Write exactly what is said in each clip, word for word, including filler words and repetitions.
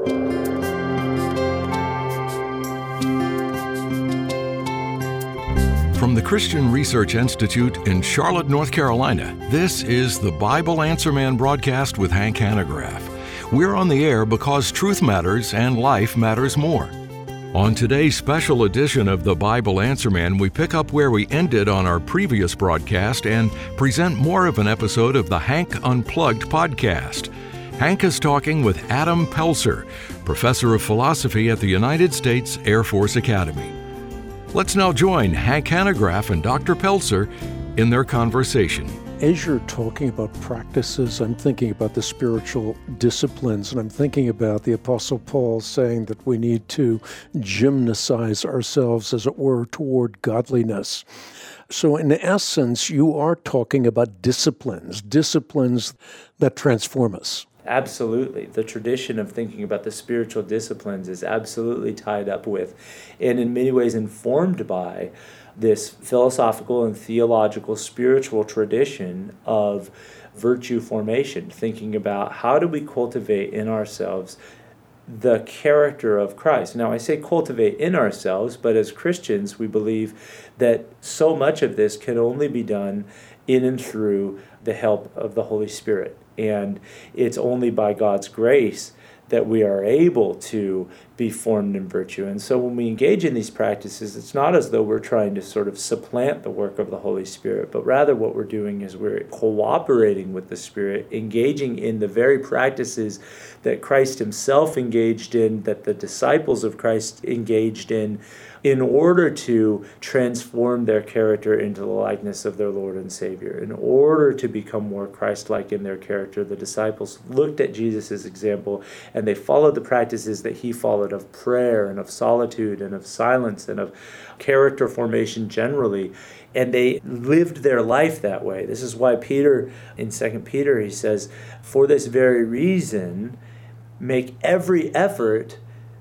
From the Christian Research Institute in Charlotte, North Carolina, this is the Bible Answer Man broadcast with Hank Hanegraaff. We're on the air because truth matters and life matters more. On today's special edition of the Bible Answer Man, we pick up where we ended on our previous broadcast and present more of an episode of the Hank Unplugged podcast. Hank is talking with Adam Pelzer, professor of philosophy at the United States Air Force Academy. Let's now join Hank Hanegraaff and Doctor Pelzer in their conversation. As you're talking about practices, I'm thinking about the spiritual disciplines, and I'm thinking about the Apostle Paul saying that we need to gymnasize ourselves, as it were, toward godliness. So in essence, you are talking about disciplines, disciplines that transform us. Absolutely. The tradition of thinking about the spiritual disciplines is absolutely tied up with, and in many ways informed by, this philosophical and theological spiritual tradition of virtue formation, thinking about how do we cultivate in ourselves the character of Christ. Now, I say cultivate in ourselves, but as Christians, we believe that so much of this can only be done in and through the help of the Holy Spirit. And it's only by God's grace that we are able to be formed in virtue. And so when we engage in these practices, it's not as though we're trying to sort of supplant the work of the Holy Spirit, but rather what we're doing is we're cooperating with the Spirit, engaging in the very practices that Christ himself engaged in, that the disciples of Christ engaged in, in order to transform their character into the likeness of their Lord and Savior. In order to become more Christ-like in their character, the disciples looked at Jesus' example and they followed the practices that he followed of prayer and of solitude and of silence and of character formation generally. And they lived their life that way. This is why Peter, in Second Peter, he says, for this very reason, make every effort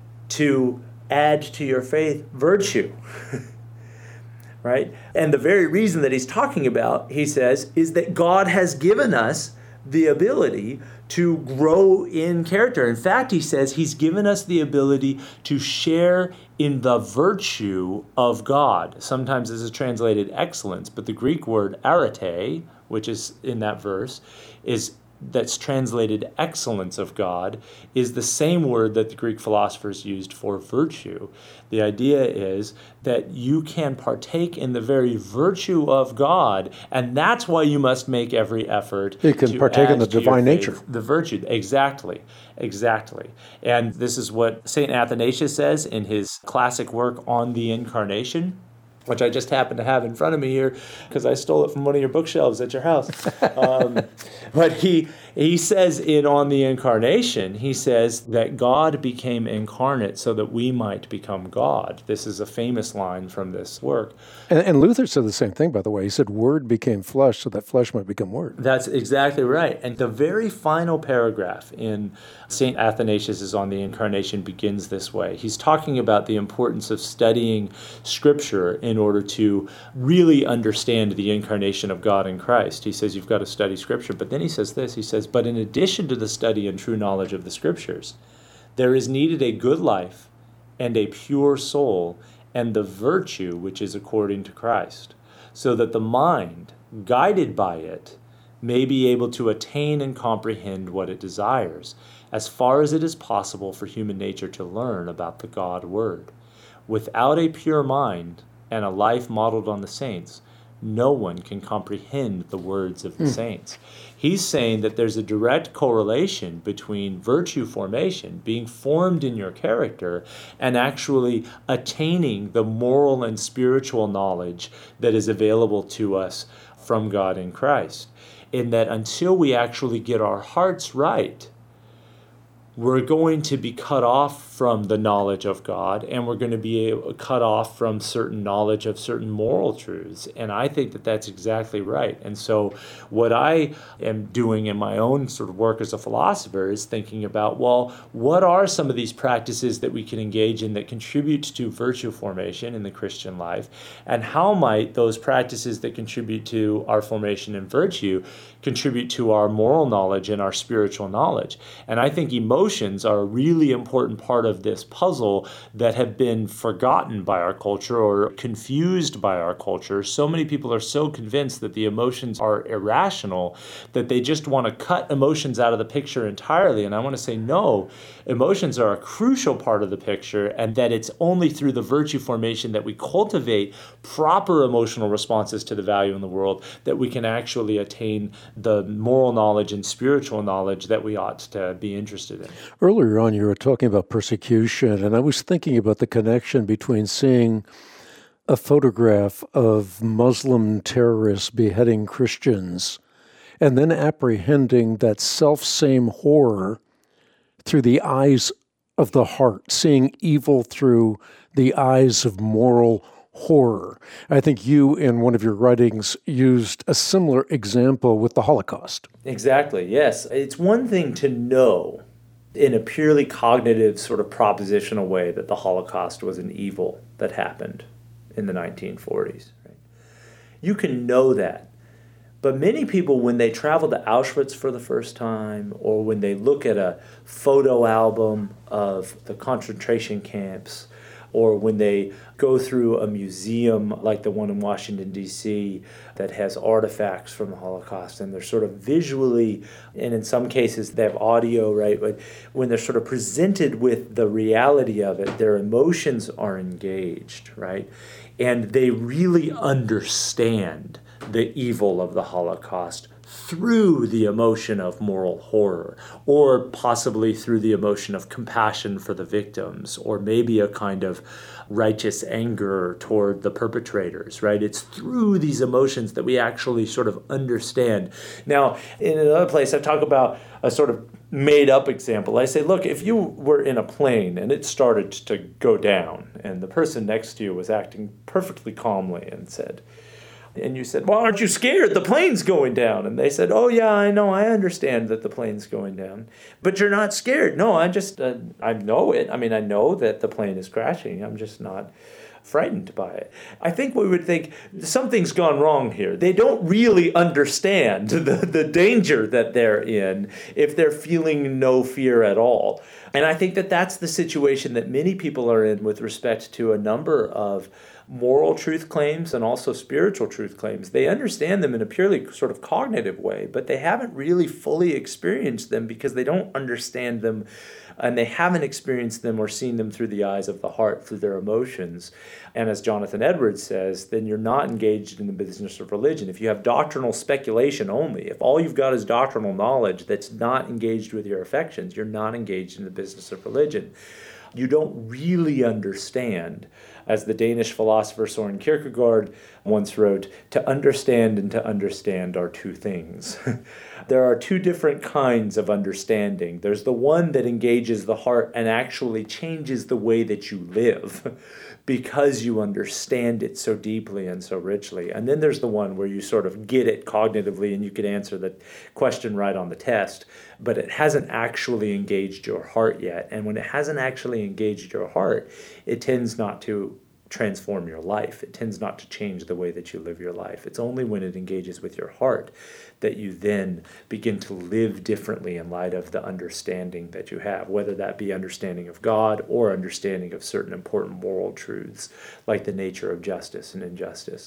to add to your faith virtue, right? And the very reason that he's talking about, he says, is that God has given us the ability to grow in character. In fact, he says he's given us the ability to share in the virtue of God. Sometimes this is translated excellence, but the Greek word arete, which is in that verse, is that's translated excellence of God, is the same word that the Greek philosophers used for virtue. The idea is that you can partake in the very virtue of God, and that's why you must make every effort you can to partake add in the to divine your nature. faith the virtue. Exactly, exactly. And this is what Saint Athanasius says in his classic work on the Incarnation, which I just happen to have in front of me here because I stole it from one of your bookshelves at your house. Um, but he he says in On the Incarnation, he says that God became incarnate so that we might become God. This is a famous line from this work. And, and Luther said the same thing, by the way. He said, Word became flesh so that flesh might become Word. That's exactly right. And the very final paragraph in Saint Athanasius' On the Incarnation begins this way. He's talking about the importance of studying Scripture in order to really understand the incarnation of God in Christ. He says you've got to study Scripture. But then he says this, he says, but in addition to the study and true knowledge of the Scriptures, there is needed a good life and a pure soul and the virtue which is according to Christ, so that the mind, guided by it, may be able to attain and comprehend what it desires, as far as it is possible for human nature to learn about the God Word. Without a pure mind and a life modeled on the saints, no one can comprehend the words of the mm. saints. He's saying that there's a direct correlation between virtue formation, being formed in your character, and actually attaining the moral and spiritual knowledge that is available to us from God in Christ. In that until we actually get our hearts right, we're going to be cut off from the knowledge of God, and we're going to be able, cut off from certain knowledge of certain moral truths. And I think that that's exactly right. And so what I am doing in my own sort of work as a philosopher is thinking about, well, what are some of these practices that we can engage in that contribute to virtue formation in the Christian life? And how might those practices that contribute to our formation in virtue contribute to our moral knowledge and our spiritual knowledge? And I think emotion emotions are a really important part of this puzzle that have been forgotten by our culture or confused by our culture. So many people are so convinced that the emotions are irrational that they just want to cut emotions out of the picture entirely. And I want to say, no, emotions are a crucial part of the picture, and that it's only through the virtue formation that we cultivate proper emotional responses to the value in the world that we can actually attain the moral knowledge and spiritual knowledge that we ought to be interested in. Earlier on, you were talking about persecution, and I was thinking about the connection between seeing a photograph of Muslim terrorists beheading Christians and then apprehending that self-same horror through the eyes of the heart, seeing evil through the eyes of moral horror. I think you, in one of your writings, used a similar example with the Holocaust. Exactly, yes. It's one thing to know in a purely cognitive sort of propositional way that the Holocaust was an evil that happened in the nineteen forties. Right? You can know that. But many people, when they travel to Auschwitz for the first time, or when they look at a photo album of the concentration camps, or when they go through a museum like the one in Washington, D C that has artifacts from the Holocaust, and they're sort of visually, and in some cases they have audio, right? But when they're sort of presented with the reality of it, their emotions are engaged, right? And they really understand the evil of the Holocaust through the emotion of moral horror, or possibly through the emotion of compassion for the victims, or maybe a kind of righteous anger toward the perpetrators, right? It's through these emotions that we actually sort of understand. Now, in another place, I talk about a sort of made-up example. I say, look, if you were in a plane and it started to go down, and the person next to you was acting perfectly calmly and said, and you said, well, aren't you scared? The plane's going down. And they said, oh, yeah, I know. I understand that the plane's going down. But you're not scared. No, I just, uh, I know it. I mean, I know that the plane is crashing. I'm just not frightened by it. I think we would think something's gone wrong here. They don't really understand the, the danger that they're in if they're feeling no fear at all. And I think that that's the situation that many people are in with respect to a number of moral truth claims and also spiritual truth claims. They understand them in a purely sort of cognitive way, but they haven't really fully experienced them because they don't understand them, and they haven't experienced them or seen them through the eyes of the heart, through their emotions. And as Jonathan Edwards says, then you're not engaged in the business of religion. If you have doctrinal speculation only, if all you've got is doctrinal knowledge that's not engaged with your affections, you're not engaged in the business of religion. You don't really understand, as the Danish philosopher Søren Kierkegaard once wrote, to understand and to understand are two things. There are two different kinds of understanding. There's the one that engages the heart and actually changes the way that you live because you understand it so deeply and so richly. And then there's the one where you sort of get it cognitively and you can answer the question right on the test, but it hasn't actually engaged your heart yet. And when it hasn't actually engaged your heart, it tends not to transform your life. It tends not to change the way that you live your life. It's only when it engages with your heart that you then begin to live differently in light of the understanding that you have, whether that be understanding of God or understanding of certain important moral truths like the nature of justice and injustice.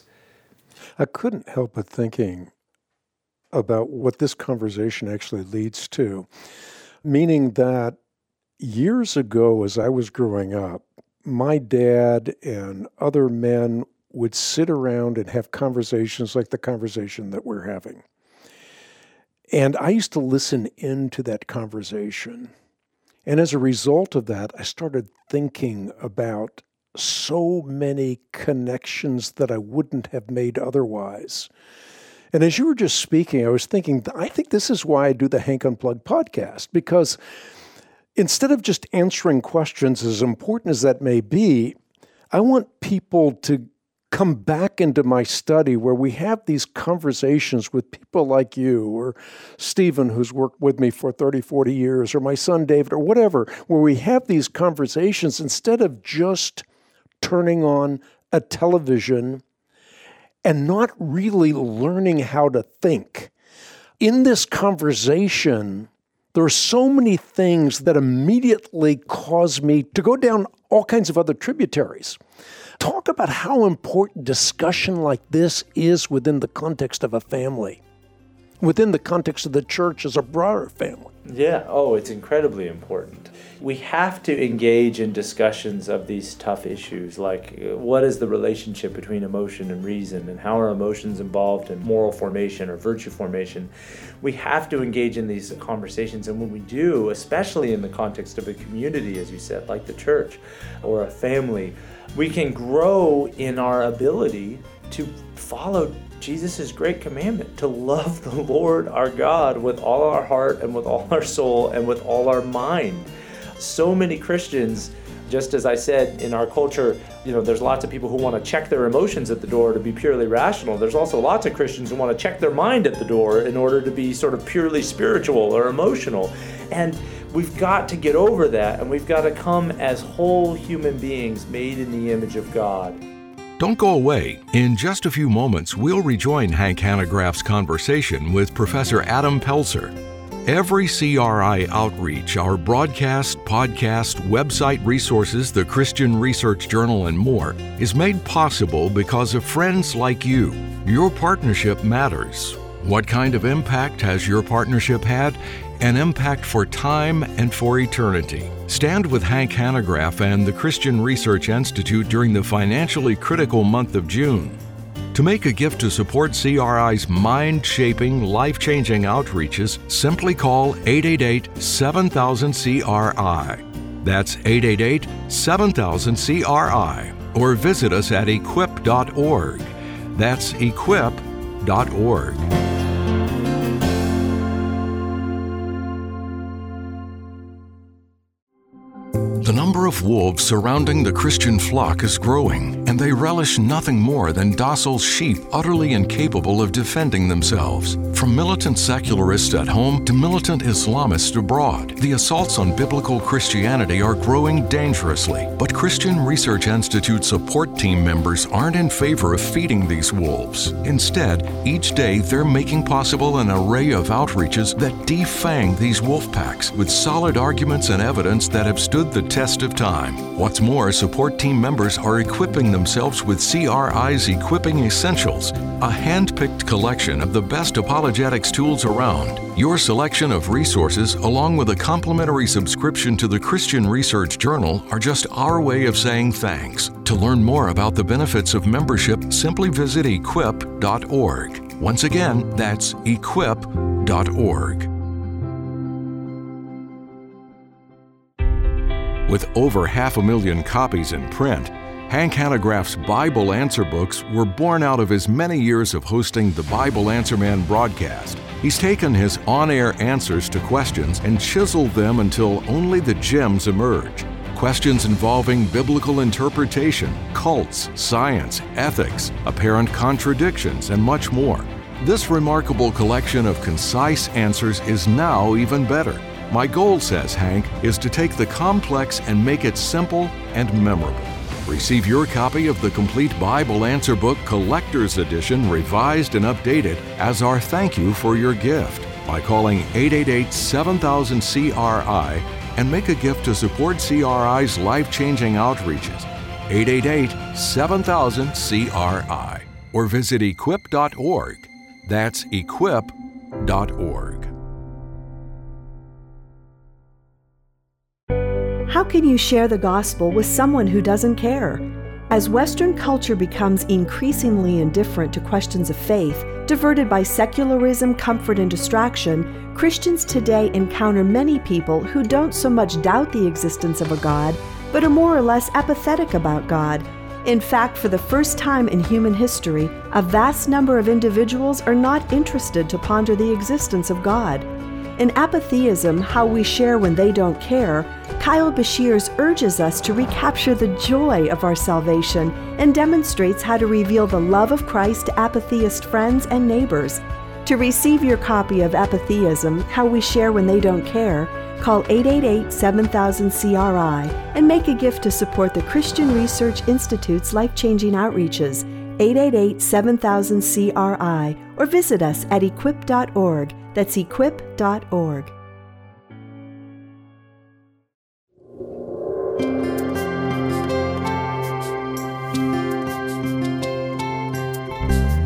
I couldn't help but thinking about what this conversation actually leads to, meaning that years ago as I was growing up, my dad and other men would sit around and have conversations like the conversation that we're having. And I used to listen into that conversation. And as a result of that, I started thinking about so many connections that I wouldn't have made otherwise. And as you were just speaking, I was thinking, I think this is why I do the Hank Unplugged podcast, because instead of just answering questions, as important as that may be, I want people to come back into my study where we have these conversations with people like you or Stephen, who's worked with me for thirty, forty years, or my son David, or whatever, where we have these conversations instead of just turning on a television and not really learning how to think. In this conversation, There are so many things that immediately cause me to go down all kinds of other tributaries. Talk about how important discussion like this is within the context of a family, within the context of the church as a broader family. Yeah, oh, it's incredibly important. We have to engage in discussions of these tough issues, like what is the relationship between emotion and reason, and how are emotions involved in moral formation or virtue formation. We have to engage in these conversations, and when we do, especially in the context of a community, as you said, like the church or a family, we can grow in our ability to follow Jesus' great commandment, to love the Lord our God with all our heart and with all our soul and with all our mind. So many Christians, just as I said, in our culture, you know, there's lots of people who want to check their emotions at the door to be purely rational. There's also lots of Christians who want to check their mind at the door in order to be sort of purely spiritual or emotional. And we've got to get over that, and we've got to come as whole human beings made in the image of God. Don't go away. In just a few moments, we'll rejoin Hank Hanegraaff's conversation with Professor Adam Pelzer. Every C R I outreach, our broadcast, podcast, website resources, the Christian Research Journal, and more, is made possible because of friends like you. Your partnership matters. What kind of impact has your partnership had? An impact for time and for eternity. Stand with Hank Hanegraaff and the Christian Research Institute during the financially critical month of June. To make a gift to support C R I's mind-shaping, life-changing outreaches, simply call eight eight eight, seven thousand, C R I. That's eight eight eight, seven thousand, C R I. Or visit us at equip dot org. That's equip dot org. The number of wolves surrounding the Christian flock is growing, and they relish nothing more than docile sheep utterly incapable of defending themselves. From militant secularists at home to militant Islamists abroad, the assaults on biblical Christianity are growing dangerously. But Christian Research Institute support team members aren't in favor of feeding these wolves. Instead, each day they're making possible an array of outreaches that defang these wolf packs with solid arguments and evidence that have stood the test of time. What's more, support team members are equipping themselves with C R I's Equipping Essentials, a hand-picked collection of the best apologetics tools around. Your selection of resources, along with a complimentary subscription to the Christian Research Journal, are just our way of saying thanks. To learn more about the benefits of membership, simply visit equip dot org. Once again, that's equip dot org. With over half a million copies in print, Hank Hanegraaff's Bible Answer books were born out of his many years of hosting the Bible Answer Man broadcast. He's taken his on-air answers to questions and chiseled them until only the gems emerge. Questions involving biblical interpretation, cults, science, ethics, apparent contradictions, and much more. This remarkable collection of concise answers is now even better. My goal, says Hank, is to take the complex and make it simple and memorable. Receive your copy of the complete Bible Answer Book Collector's Edition, revised and updated, as our thank you for your gift by calling eight eight eight, seven thousand, C R I and make a gift to support C R I's life-changing outreaches. eight eight eight, seven thousand, C R I. Or visit equip dot org. That's equip dot org. How can you share the gospel with someone who doesn't care? As Western culture becomes increasingly indifferent to questions of faith, diverted by secularism, comfort, and distraction, Christians today encounter many people who don't so much doubt the existence of a God, but are more or less apathetic about God. In fact, for the first time in human history, a vast number of individuals are not interested to ponder the existence of God. In Apatheism, How We Share When They Don't Care, Kyle Beshears urges us to recapture the joy of our salvation and demonstrates how to reveal the love of Christ to apatheist friends and neighbors. To receive your copy of Apatheism, How We Share When They Don't Care, call eight eight eight, seven thousand, C R I and make a gift to support the Christian Research Institute's life-changing outreaches, eight eight eight, seven thousand, C R I, or visit us at equip dot org. That's equip dot org.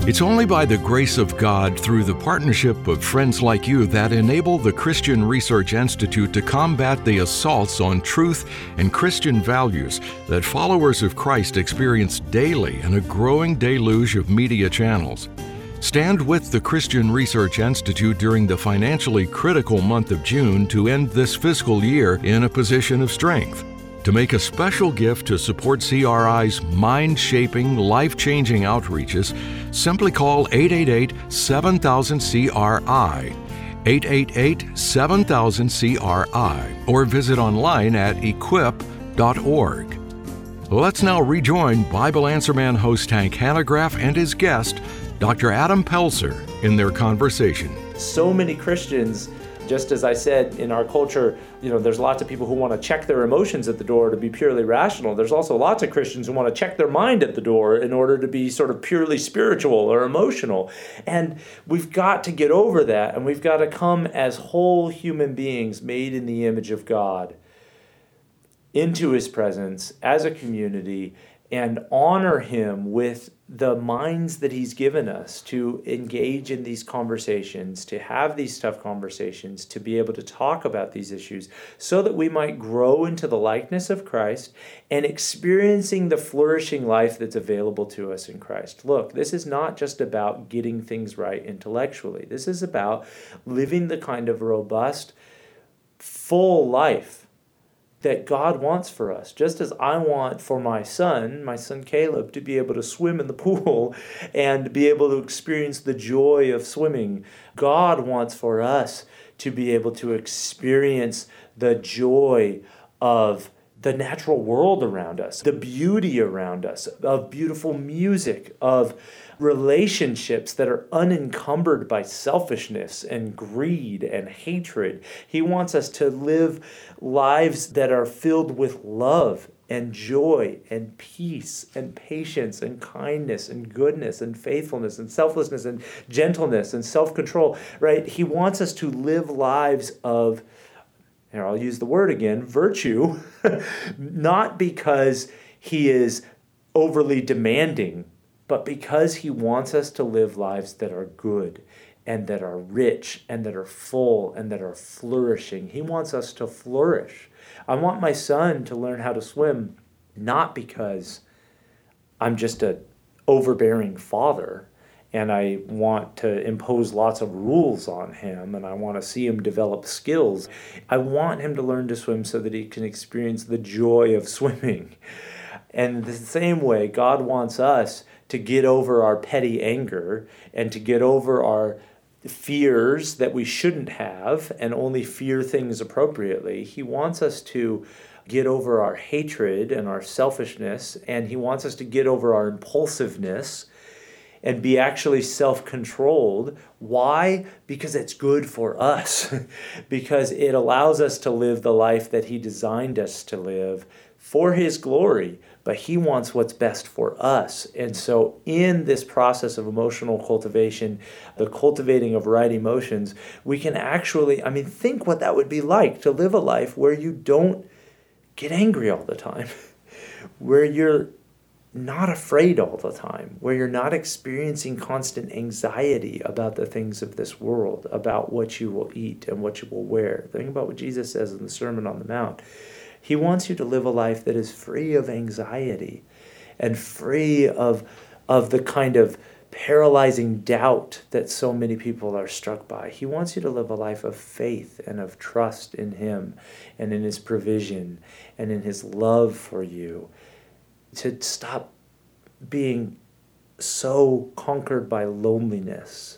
It's only by the grace of God through the partnership of friends like you that enable the Christian Research Institute to combat the assaults on truth and Christian values that followers of Christ experience daily in a growing deluge of media channels. Stand with the Christian Research Institute during the financially critical month of June to end this fiscal year in a position of strength. To make a special gift to support C R I's mind-shaping, life-changing outreaches, simply call eight eight eight, seven thousand, C R I, eight eight eight, seven thousand, C R I, or visit online at equip dot org. Let's now rejoin Bible Answer Man host Hank Hanegraaff and his guest, Doctor Adam Pelzer, in their conversation. So many Christians, just as I said, in our culture, you know, there's lots of people who want to check their emotions at the door to be purely rational. There's also lots of Christians who want to check their mind at the door in order to be sort of purely spiritual or emotional. And we've got to get over that, and we've got to come as whole human beings made in the image of God into His presence as a community and honor Him with the minds that He's given us to engage in these conversations, to have these tough conversations, to be able to talk about these issues so that we might grow into the likeness of Christ and experiencing the flourishing life that's available to us in Christ. Look, this is not just about getting things right intellectually. This is about living the kind of robust, full life that God wants for us. Just as I want for my son, my son Caleb, to be able to swim in the pool and be able to experience the joy of swimming, God wants for us to be able to experience the joy of the natural world around us, the beauty around us, of beautiful music, of relationships that are unencumbered by selfishness and greed and hatred. He wants us to live lives that are filled with love and joy and peace and patience and kindness and goodness and faithfulness and selflessness and gentleness and self-control, right? He wants us to live lives of, here I'll use the word again, virtue, not because He is overly demanding, but because He wants us to live lives that are good and that are rich and that are full and that are flourishing. He wants us to flourish. I want my son to learn how to swim, not because I'm just an overbearing father and I want to impose lots of rules on him and I want to see him develop skills. I want him to learn to swim so that he can experience the joy of swimming. And the same way, God wants us to get over our petty anger and to get over our fears that we shouldn't have and only fear things appropriately. He wants us to get over our hatred and our selfishness, and He wants us to get over our impulsiveness and be actually self-controlled. Why? Because it's good for us. Because it allows us to live the life that He designed us to live for His glory, but He wants what's best for us. And so in this process of emotional cultivation, the cultivating of right emotions, we can actually, I mean, think what that would be like to live a life where you don't get angry all the time, where you're not afraid all the time, where you're not experiencing constant anxiety about the things of this world, about what you will eat and what you will wear. Think about what Jesus says in the Sermon on the Mount. He wants you to live a life that is free of anxiety and free of, of the kind of paralyzing doubt that so many people are struck by. He wants you to live a life of faith and of trust in Him and in His provision and in His love for you. To stop being so conquered by loneliness,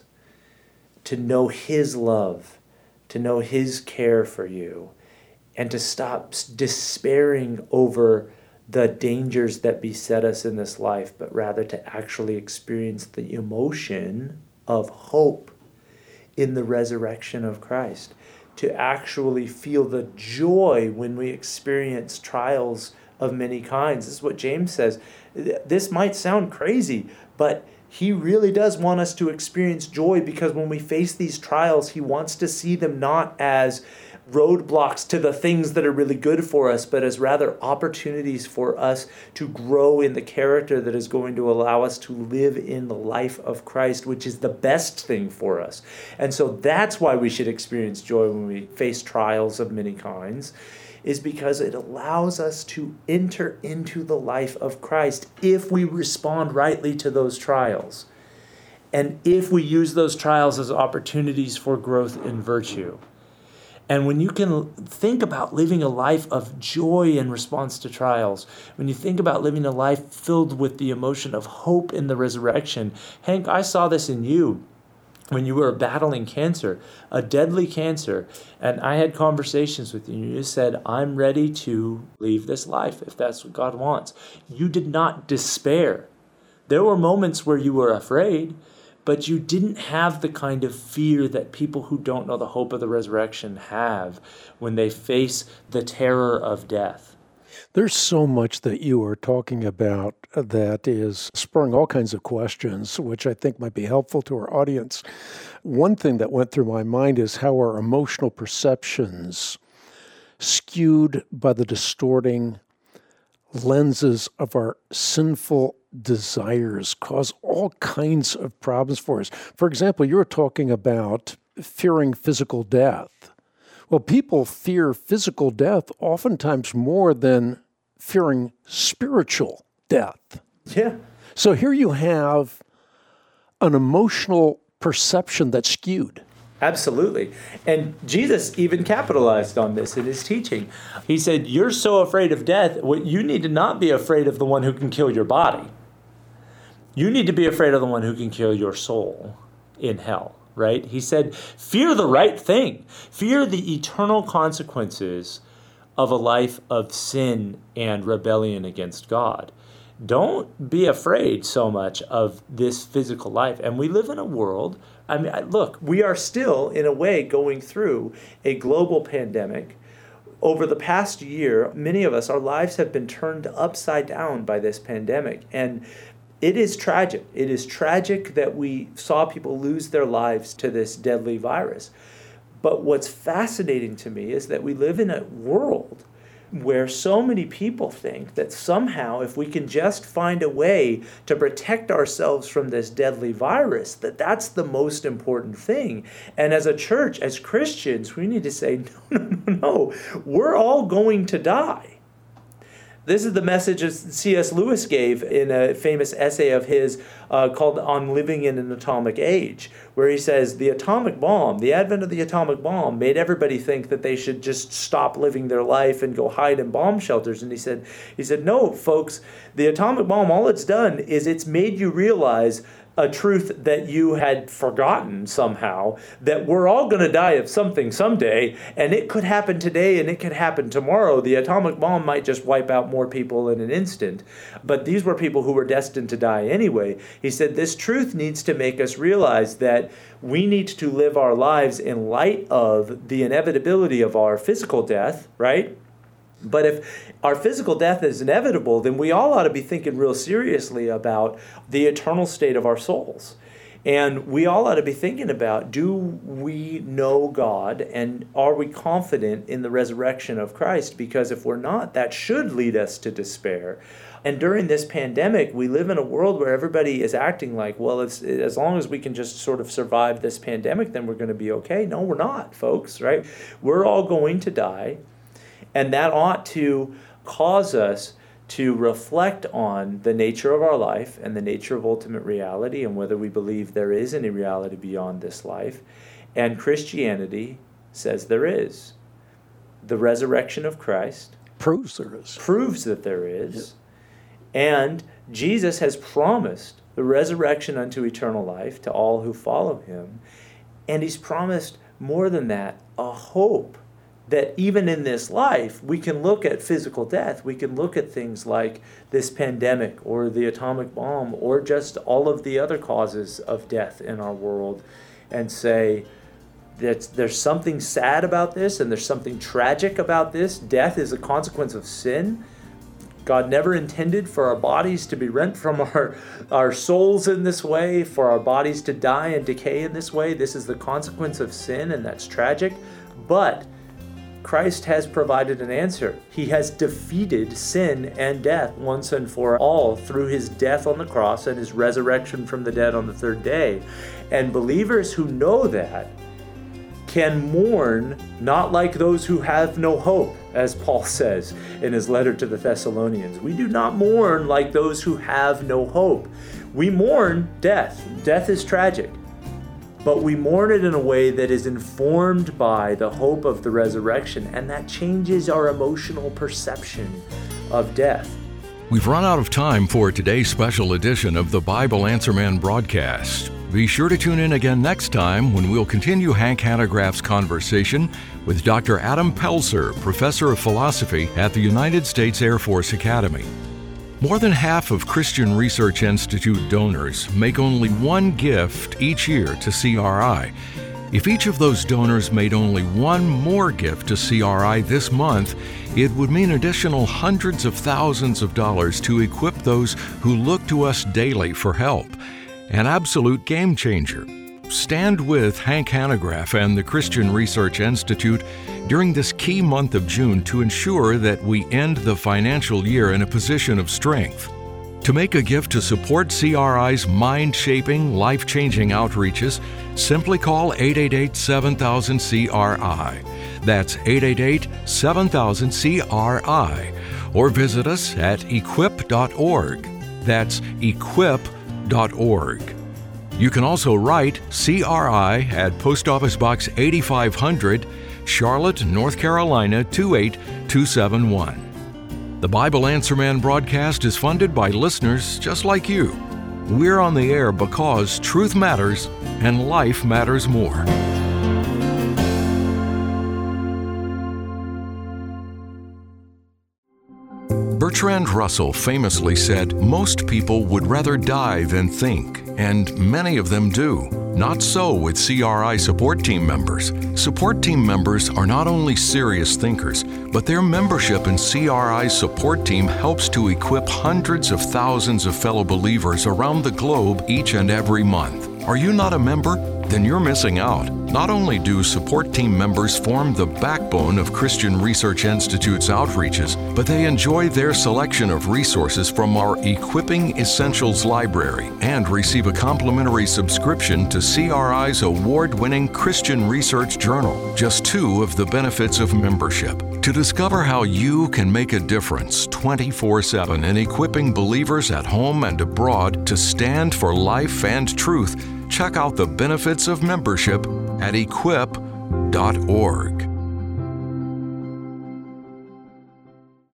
to know His love, to know His care for you, and to stop despairing over the dangers that beset us in this life, but rather to actually experience the emotion of hope in the resurrection of Christ, to actually feel the joy when we experience trials of many kinds. This is what James says. This might sound crazy, but he really does want us to experience joy, because when we face these trials, he wants to see them not as roadblocks to the things that are really good for us, but as rather opportunities for us to grow in the character that is going to allow us to live in the life of Christ, which is the best thing for us. And so that's why we should experience joy when we face trials of many kinds, is because it allows us to enter into the life of Christ if we respond rightly to those trials. And if we use those trials as opportunities for growth in virtue. And when you can think about living a life of joy in response to trials, when you think about living a life filled with the emotion of hope in the resurrection, Hank, I saw this in you when you were battling cancer, a deadly cancer, and I had conversations with you, and you said, I'm ready to leave this life if that's what God wants. You did not despair. There were moments where you were afraid, but you didn't have the kind of fear that people who don't know the hope of the resurrection have when they face the terror of death. There's so much that you are talking about that is spurring all kinds of questions, which I think might be helpful to our audience. One thing that went through my mind is how our emotional perceptions, skewed by the distorting lenses of our sinful desires, cause all kinds of problems for us. For example, you were talking about fearing physical death. Well, people fear physical death oftentimes more than fearing spiritual death. Yeah. So here you have an emotional perception that's skewed. Absolutely. And Jesus even capitalized on this in his teaching. He said, you're so afraid of death, you need to not be afraid of the one who can kill your body. You need to be afraid of the one who can kill your soul in hell, right? He said, fear the right thing. Fear the eternal consequences of a life of sin and rebellion against God. Don't be afraid so much of this physical life. And we live in a world, I mean, look, we are still, in a way, going through a global pandemic. Over the past year, many of us, our lives have been turned upside down by this pandemic. And it is tragic. It is tragic that we saw people lose their lives to this deadly virus. But what's fascinating to me is that we live in a world where so many people think that somehow if we can just find a way to protect ourselves from this deadly virus, that that's the most important thing. And as a church, as Christians, we need to say, no, no, no, no, we're all going to die. This is the message that C S Lewis gave in a famous essay of his uh, called On Living in an Atomic Age, where he says the atomic bomb, the advent of the atomic bomb made everybody think that they should just stop living their life and go hide in bomb shelters. And he said, he said, no, folks, the atomic bomb, all it's done is it's made you realize a truth that you had forgotten somehow, that we're all going to die of something someday, and it could happen today and it could happen tomorrow. The atomic bomb might just wipe out more people in an instant, but these were people who were destined to die anyway. He said this truth needs to make us realize that we need to live our lives in light of the inevitability of our physical death, right? But if our physical death is inevitable, then we all ought to be thinking real seriously about the eternal state of our souls. And we all ought to be thinking about, do we know God and are we confident in the resurrection of Christ? Because if we're not, that should lead us to despair. And during this pandemic, we live in a world where everybody is acting like, well, it's, as long as we can just sort of survive this pandemic, then we're going to be okay. No, we're not, folks, right? We're all going to die. And that ought to cause us to reflect on the nature of our life and the nature of ultimate reality and whether we believe there is any reality beyond this life. And Christianity says there is. The resurrection of Christ proves there is. Proves that there is. Yeah. And Jesus has promised the resurrection unto eternal life to all who follow him. And he's promised more than that, a hope that even in this life, we can look at physical death. We can look at things like this pandemic or the atomic bomb or just all of the other causes of death in our world and say that there's something sad about this and there's something tragic about this. Death is a consequence of sin. God never intended for our bodies to be rent from our, our souls in this way, for our bodies to die and decay in this way. This is the consequence of sin, and that's tragic. But Christ has provided an answer. He has defeated sin and death once and for all through his death on the cross and his resurrection from the dead on the third day. And believers who know that can mourn not like those who have no hope, as Paul says in his letter to the Thessalonians. We do not mourn like those who have no hope. We mourn death. Death is tragic. But we mourn it in a way that is informed by the hope of the resurrection, and that changes our emotional perception of death. We've run out of time for today's special edition of the Bible Answer Man broadcast. Be sure to tune in again next time when we'll continue Hank Hanegraaff's conversation with Doctor Adam Pelzer, Professor of Philosophy at the United States Air Force Academy. More than half of Christian Research Institute donors make only one gift each year to C R I. If each of those donors made only one more gift to C R I this month, it would mean additional hundreds of thousands of dollars to equip those who look to us daily for help. An absolute game changer. Stand with Hank Hanegraaff and the Christian Research Institute during this key month of June to ensure that we end the financial year in a position of strength. To make a gift to support C R I's mind-shaping, life-changing outreaches, simply call eight eight eight, seven thousand, C R I. That's eight eight eight, seven thousand, C R I. Or visit us at equip dot org. That's equip dot org. You can also write C R I at Post Office Box eighty-five hundred, Charlotte, North Carolina two eight two seven one. The Bible Answer Man broadcast is funded by listeners just like you. We're on the air because truth matters and life matters more. Bertrand Russell famously said, "Most people would rather die than think," and many of them do. Not so with C R I support team members. Support team members are not only serious thinkers, but their membership in C R I's support team helps to equip hundreds of thousands of fellow believers around the globe each and every month. Are you not a member? Then you're missing out. Not only do support team members form the backbone of Christian Research Institute's outreaches, but they enjoy their selection of resources from our Equipping Essentials library and receive a complimentary subscription to C R I's award-winning Christian Research Journal, just two of the benefits of membership. To discover how you can make a difference twenty-four seven in equipping believers at home and abroad to stand for life and truth, check out the benefits of membership at equip dot org.